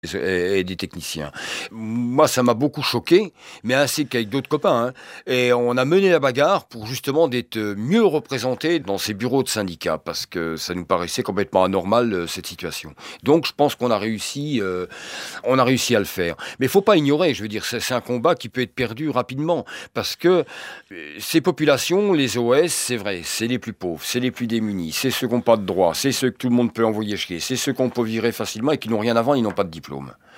et des techniciens. Moi, ça m'a beaucoup choqué, mais ainsi qu'avec d'autres copains. Et on a mené la bagarre pour justement d'être mieux représentés dans ces bureaux de syndicats, parce que ça nous paraissait complètement anormal, cette situation. Donc, je pense qu'on a réussi à le faire. Mais il faut pas ignorer, je veux dire, c'est un combat qui peut être perdu rapidement, parce que ces populations, les OS, c'est vrai, c'est les plus pauvres, c'est les plus démunis, c'est ceux qui n'ont pas de droit, c'est ceux que tout le monde peut envoyer chier, c'est ceux qu'on peut virer facilement et qui n'ont rien avant, ils n'ont pas de diplôme.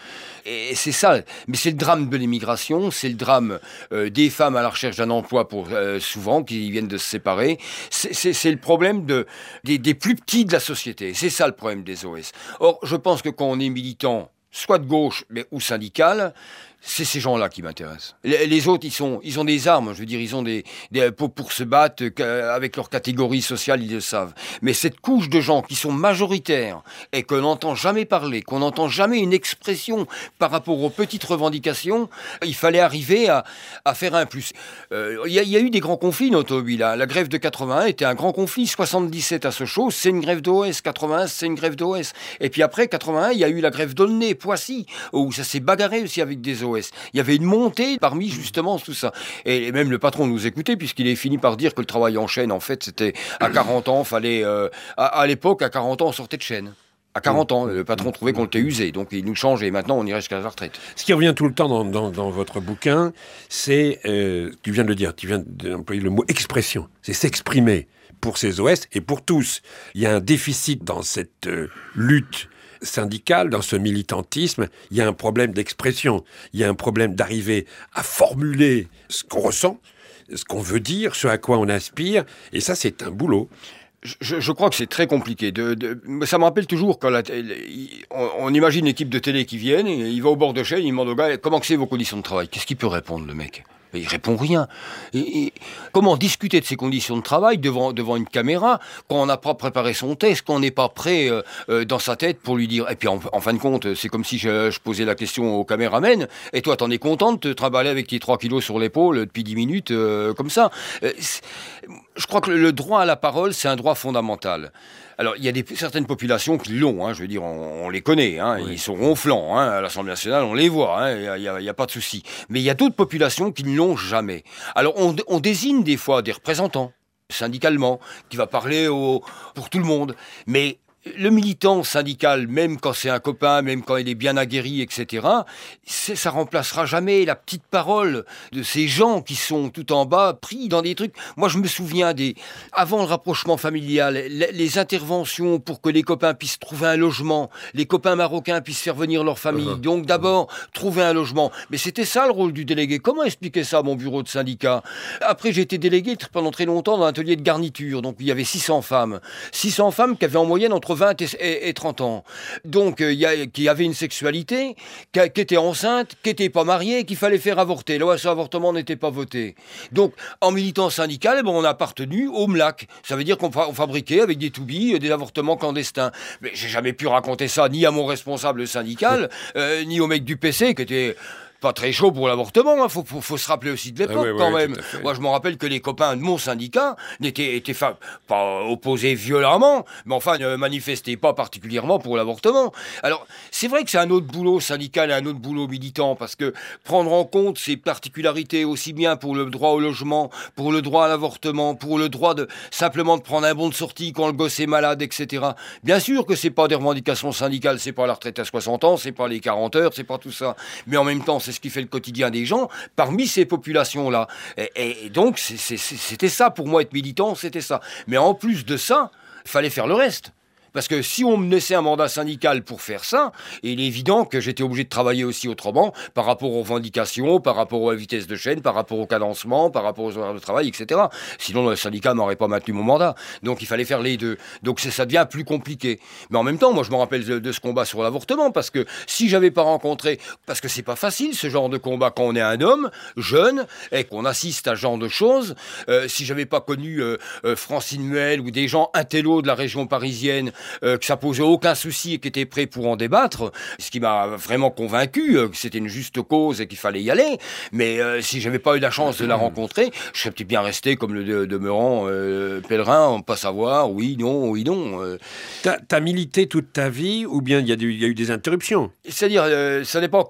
Et c'est ça, mais c'est le drame de l'immigration, c'est le drame des femmes à la recherche d'un emploi souvent qui viennent de se séparer. C'est le problème des plus petits de la société. C'est ça le problème des OS. Or, je pense que quand on est militant, soit de gauche ou syndical, c'est ces gens-là qui m'intéressent. Les autres, ils ont des armes, je veux dire, ils ont pour se battre avec leur catégorie sociale, ils le savent. Mais cette couche de gens qui sont majoritaires et qu'on n'entend jamais parler, qu'on n'entend jamais une expression par rapport aux petites revendications, il fallait arriver à faire un plus. Il y a eu des grands conflits dans l'automobile. La grève de 81 était un grand conflit. 77 à Sochaux, c'est une grève d'OS. 81, c'est une grève d'OS. Et puis après, 81, il y a eu la grève d'Aulnay, Poissy, où ça s'est bagarré aussi avec des OS. Il y avait une montée parmi justement tout ça. Et même le patron nous écoutait puisqu'il est fini par dire que le travail en chaîne, en fait, c'était à 40 ans, fallait... à l'époque, à 40 ans, on sortait de chaîne. À 40 ans, le patron trouvait qu'on était usé, donc il nous changeait. Maintenant, on irait jusqu'à la retraite. Ce qui revient tout le temps dans votre bouquin, c'est, tu viens de le dire, tu viens d'employer le mot expression. C'est s'exprimer pour ces OS et pour tous. Il y a un déficit dans cette lutte syndicale, dans ce militantisme. Il y a un problème d'expression. Il y a un problème d'arriver à formuler ce qu'on ressent, ce qu'on veut dire, ce à quoi on aspire. Et ça, c'est un boulot. Je crois que c'est très compliqué. Ça me rappelle toujours quand on imagine une équipe de télé qui viennent, et il va au bord de chaîne, il demande au gars comment que c'est vos conditions de travail. Qu'est-ce qu'il peut répondre, le mec? Mais il répond rien. Et comment discuter de ses conditions de travail devant une caméra quand on n'a pas préparé son texte, quand on n'est pas prêt dans sa tête pour lui dire... Et puis en fin de compte, c'est comme si je posais la question au caméraman. Et toi, t'en es content de te trimballer avec tes 3 kilos sur l'épaule depuis 10 minutes comme ça. Je crois que le droit à la parole, c'est un droit fondamental. Alors, il y a certaines populations qui l'ont, je veux dire, on les connaît, oui. Ils sont ronflants, à l'Assemblée nationale, on les voit, il y a pas de souci. Mais il y a d'autres populations qui ne l'ont jamais. Alors, on désigne des fois des représentants, syndicalement, qui va parler pour tout le monde, mais... Le militant syndical, même quand c'est un copain, même quand il est bien aguerri, etc., ça remplacera jamais la petite parole de ces gens qui sont tout en bas, pris dans des trucs. Moi, je me souviens avant le rapprochement familial, les interventions pour que les copains puissent trouver un logement, les copains marocains puissent faire venir leur famille. Donc d'abord, trouver un logement. Mais c'était ça le rôle du délégué. Comment expliquer ça à mon bureau de syndicat? Après, j'ai été délégué pendant très longtemps dans un atelier de garniture. Donc il y avait 600 femmes. 600 femmes qui avaient en moyenne entre 20 et 30 ans. Donc, qui avait une sexualité, qui était enceinte, qui n'était pas mariée, qu'il fallait faire avorter. La loi sur l'avortement n'était pas votée. Donc, en militant syndical, on a appartenu au MLAC. Ça veut dire qu'on fabriquait avec des toubis des avortements clandestins. Mais j'ai jamais pu raconter ça ni à mon responsable syndical, ni au mec du PC qui était... pas très chaud pour l'avortement, faut se rappeler aussi de l'époque quand même. Moi je me rappelle que les copains de mon syndicat étaient pas opposés violemment, mais enfin ne manifestaient pas particulièrement pour l'avortement. Alors c'est vrai que c'est un autre boulot syndical et un autre boulot militant, parce que prendre en compte ces particularités aussi bien pour le droit au logement, pour le droit à l'avortement, pour le droit simplement de prendre un bon de sortie quand le gosse est malade, etc. Bien sûr que c'est pas des revendications syndicales, c'est pas la retraite à 60 ans, c'est pas les 40 heures, c'est pas tout ça. Mais en même temps, c'est ce qui fait le quotidien des gens parmi ces populations-là. Et donc, c'était ça, pour moi, être militant, c'était ça. Mais en plus de ça, il fallait faire le reste. Parce que si on me laissait un mandat syndical pour faire ça, il est évident que j'étais obligé de travailler aussi autrement par rapport aux revendications, par rapport à la vitesse de chaîne, par rapport au cadencement, par rapport aux horaires de travail, etc. Sinon, le syndicat m'aurait pas maintenu mon mandat. Donc, il fallait faire les deux. Donc, ça devient plus compliqué. Mais en même temps, moi, je me rappelle de ce combat sur l'avortement, parce que si j'avais pas rencontré... Parce que c'est pas facile, ce genre de combat, quand on est un homme, jeune, et qu'on assiste à ce genre de choses. Si j'avais pas connu Francine Muel ou des gens intellos de la région parisienne que ça posait aucun souci et qu'il était prêt pour en débattre, ce qui m'a vraiment convaincu que c'était une juste cause et qu'il fallait y aller. Mais si j'avais pas eu la chance de la rencontrer, je serais peut-être bien resté comme le demeurant pèlerin, pas savoir, oui, non, oui, non. T'as milité toute ta vie ou bien il y a eu des interruptions? C'est-à-dire, ça dépend